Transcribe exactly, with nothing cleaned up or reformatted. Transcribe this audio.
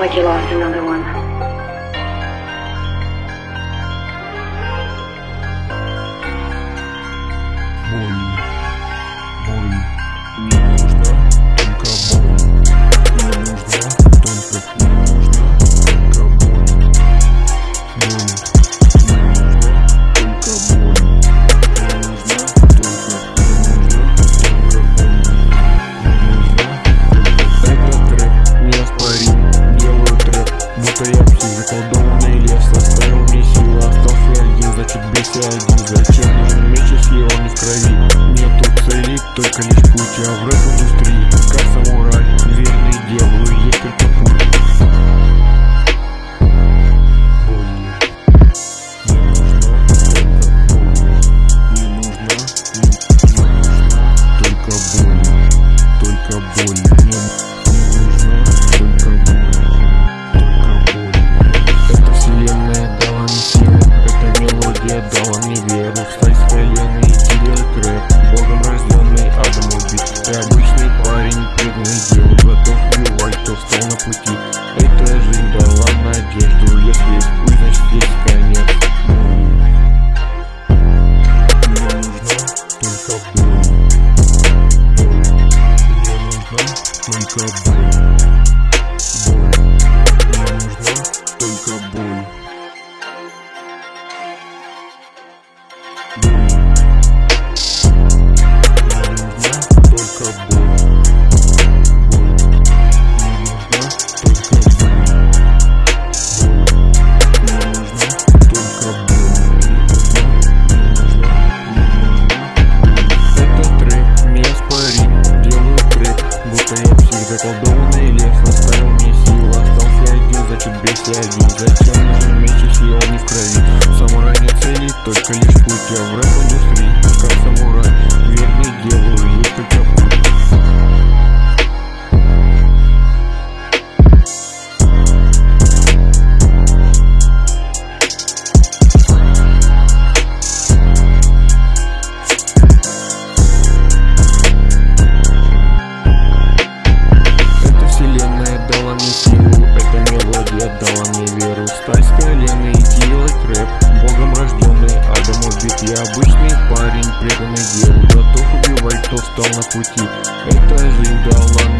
like you lost another one. Боль, боль, мне нужна только боль. Мне нужна только, мне нужна только боль. Боль, мне нужна только боль. Мне нужна только, мне нужна только боль. Мне нужна только. Этот трэп неоспорим, делаю трэп, будто я псих, заколдованный лес. Оставил мне силы, остался один, значит бейся один. Зачем нужен меч, если он не в крови? Нету целей, только лишь путь, а в рэп-индустрии, как самурай, верный делу, есть только путь. Боль. Мне нужна только боль. Мне нужна, мне нужна только боль. Только боль. Мне, мне нужна только боль. Только боль. Эта вселенная дала мне силу, эта мелодия дала мне веру. Встать с колена и делать рэп, Богом рожденный, адом убит. Ты обычный парень, преданный делу, готов убивать, кто встал на пути. Эта жизнь дала надежду, если есть путь, значит есть конец. Мне нужна только боль. Мне нужна только боль. Боль. Мне нужна только боль. Боль. Мне нужна только боль. Боль. Мне нужна только боль. Боль. Мне нужна только боль. Мне нужна, мне нужна, мне нужна. Этот трэп неоспорим, делаю трэп, будто я псих, заколдованный лес. Оставил мне силу, остался один, значит бейся один. Зачем нужен меч, если он не в крови? Самурай не целей, только лишь путь, а в рэп-индустрии, как самурай, верный делу, есть только путь. Эта вселенная дала мне силу, эта мелодия дала мне веру. Встать с колена и делать рэп, Богом рожденный, адом убит. Я обычный парень, преданный делу, готов убивать, кто встал на пути. Эта жизнь дала